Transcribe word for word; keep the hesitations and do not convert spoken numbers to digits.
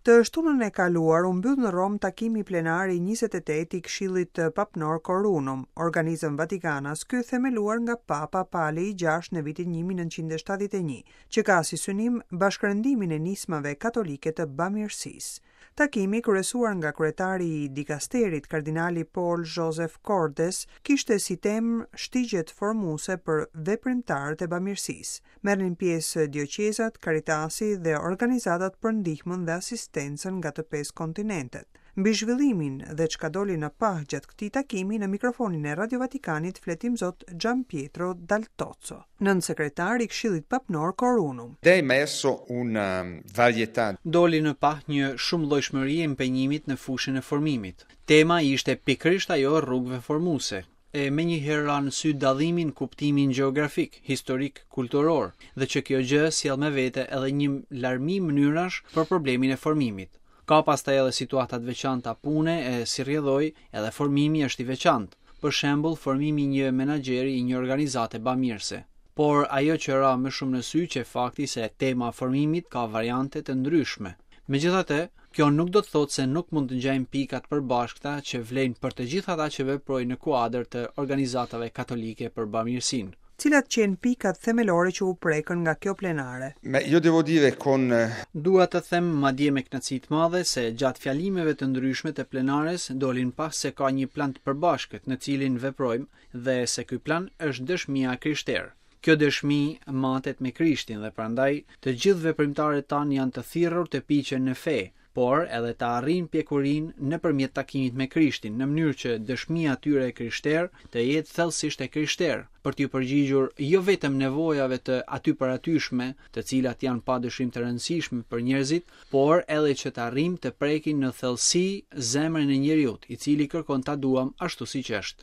Të shtunën e kaluar u mbyll në Rom takimi plenar i njëzet e tetë i Këshillit Papnor Corunum, organizëm Vatikanas, ky themeluar nga Papa Pali i gjashtë në vitin një mijë e nëntëqind e shtatëdhjetë e një, që ka si synim bashkërendimin e nismave katolike të bamirësisë. Takimi, kryesuar nga kryetari i dikasterit kardinali Paul Joseph Cordes, kishte si temë shtigjet formuese për veprimtarët e bamirësisë. Merrnin pjesë dioqezat, Caritasi dhe organizatat për ndihmën dhe asistencën nga të pesë kontinentet. Mbi zhvillimin dhe çka doli në pah gjatë këtij takimi, në mikrofonin e Radio Vatikanit fletim zot Gian Pietro Dal Tozzo, nën sekretar i Këshillit Papnor Corunum. È emerso una varietà. Doli në pah një shumëllojshmëri e impenjimit në fushën e formimit. Tema ishte pikërisht ajo rrugëve formuese, e me një herë ra në sy dallimin kuptimin gjeografik, historik, kulturor, dhe që kjo gjë sjell me vete edhe një larmi mënyrash për problemin e formimit. Ka pastaj edhe situatat veçanta pune e si rrjedhoi edhe formimi është i veçantë, për shembull formimi një menaxheri i një organizate bamirëse. Por ajo që ra më shumë në sy që fakti se tema formimit ka variante të ndryshme. Megjithatë, kjo nuk do të thotë se nuk mund të ngjajmë pikat përbashkëta që vlen për të gjithë ata që veprojnë në kuadër të organizatave katolike për bamirësinë. Cilat qenë pikat themelore që u prekën nga kjo plenare? Ma io devo dire con Dua të them madje me kënaqësi të madhe se gjatë fjalimeve të ndryshme të plenares dolin pas se ka një plan të përbashkët në cilin veprojmë dhe se ky plan është dëshmia krishterë. Kjo dëshmi matet me Krishtin dhe prandaj të gjithë veprimtarët tanë janë të thirrur të piqen në fe, por edhe të arrin pjekurin nëpërmjet takimit me Krishtin, në mënyrë që dëshmia tyre e krishterë të jetë thellësisht e krishterë, për t'ju përgjigjur jo vetëm nevojave të aty paratyshme, të cilat janë padyshim të rëndësishme për njerëzit, por edhe që të arrijmë të prekin në thellësi zemrën e njeriut, i cili kërkon ta duam ashtu siç është.